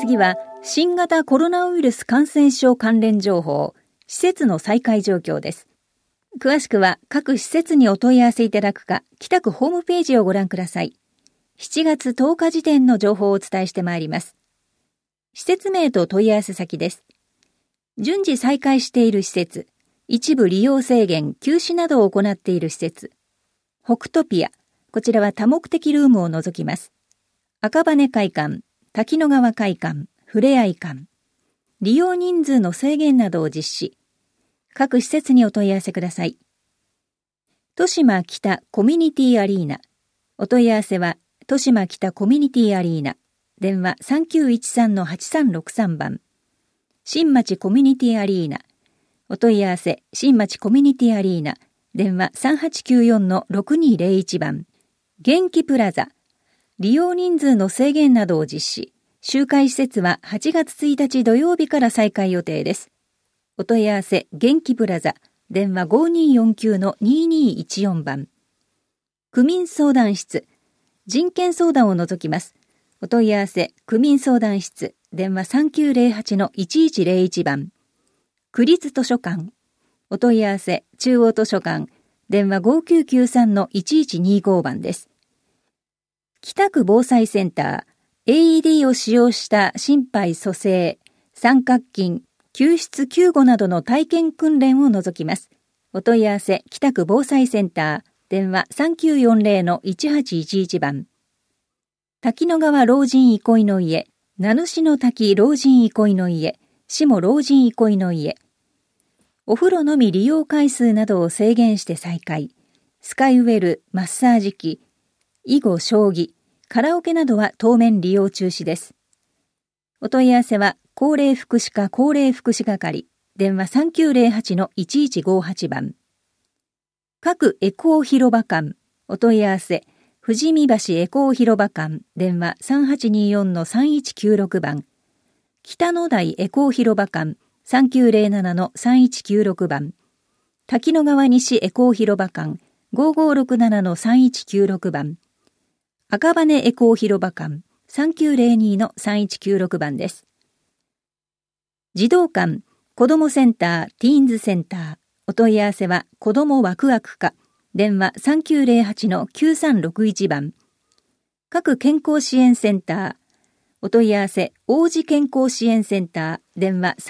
次は新型コロナウイルス感染症関連情報、施設の再開状況です。詳しくは各施設にお問い合わせいただくか、北区ホームページをご覧ください。7月10日時点の情報をお伝えしてまいります。施設名と問い合わせ先です。順次再開している施設、一部利用制限、休止などを行っている施設、北トピア、こちらは多目的ルームを除きます。赤羽会館、滝野川会館、ふれあい館、利用人数の制限などを実施。各施設にお問い合わせください。豊島北コミュニティアリーナ。お問い合わせは、豊島北コミュニティアリーナ。電話 3913-8363 番。新町コミュニティアリーナ。お問い合わせ、新町コミュニティアリーナ。電話 3894-6201 番。元気プラザ。利用人数の制限などを実施。周回施設は8月1日土曜日から再開予定です。お問い合わせ、元気プラザ。電話 5249-2214 番。区民相談室。人権相談を除きます。お問い合わせ、区民相談室。電話 3908-1101 番。区立図書館。お問い合わせ、中央図書館。電話 5993-1125 番です。北区防災センター、AED を使用した心肺蘇生、三角筋、救出救護などの体験訓練を除きます。お問い合わせ、北区防災センター、電話 3940-1811 番。滝野川老人憩いの家、名主の滝老人憩いの家、下老人憩いの家。お風呂のみ利用回数などを制限して再開。スカイウェル、マッサージ機、囲碁、将棋、カラオケなどは当面利用中止です。お問い合わせは、高齢福祉課高齢福祉係、電話 3908-1158 番。各エコー広場館、お問い合わせ、富士見橋エコー広場館、電話 3824-3196 番。北野台エコー広場館、3907-3196 番。滝野川西エコー広場館、5567-3196 番。赤羽エコー広場館 3902-3196 番です。児童館、子どもセンター、ティーンズセンター。お問い合わせは子どもワクワク課。電話 3908-9361 番。各健康支援センター。お問い合わせ、王子健康支援センター。電話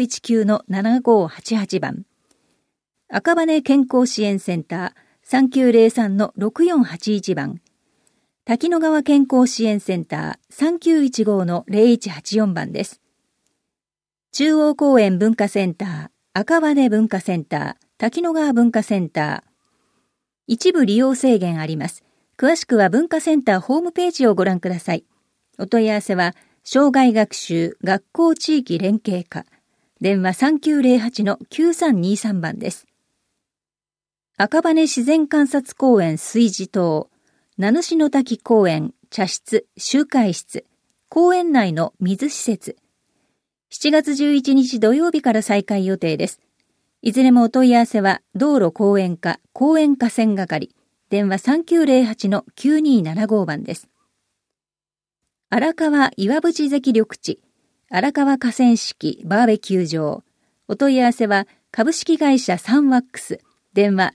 3919-7588 番。赤羽健康支援センター 3903-6481 番。滝野川健康支援センター 3915-0184 番です。中央公園文化センター、赤羽文化センター、滝野川文化センター。一部利用制限あります。詳しくは文化センターホームページをご覧ください。お問い合わせは、障害学習学校地域連携課。電話 3908-9323 番です。赤羽自然観察公園水地島。名主の滝公園、茶室、集会室、公園内の水施設。7月11日土曜日から再開予定です。いずれもお問い合わせは、道路公園課、公園河川係、電話 3908-9275 番です。荒川岩淵関緑地、荒川河川敷バーベキュー場。お問い合わせは、株式会社サンワックス、電話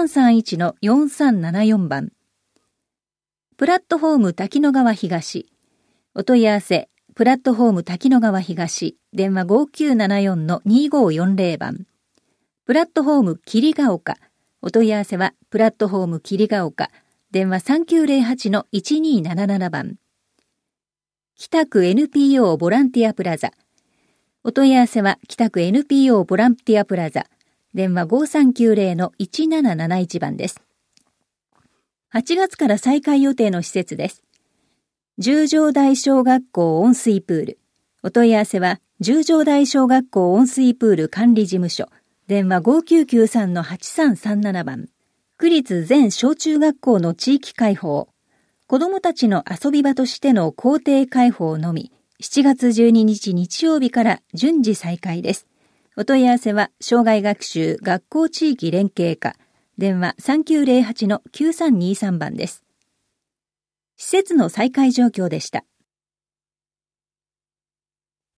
6331-4374 番。プラットフォーム滝野川東。お問い合わせ、プラットフォーム滝野川東、電話 5974-2540 番。プラットフォーム霧ヶ丘。お問い合わせは、プラットフォーム霧ヶ丘、電話 3908-1277 番。北区 NPO ボランティアプラザ。お問い合わせは、北区 NPO ボランティアプラザ、電話 5390-1771 番です。8月から再開予定の施設です。十条台小学校温水プール。お問い合わせは、十条台小学校温水プール管理事務所。電話 5993-8337 番。区立全小中学校の地域開放。子どもたちの遊び場としての校庭開放のみ、7月12日日曜日から順次再開です。お問い合わせは、障害学習学校地域連携課。電話 3908-9323 番です。施設の再開状況でした。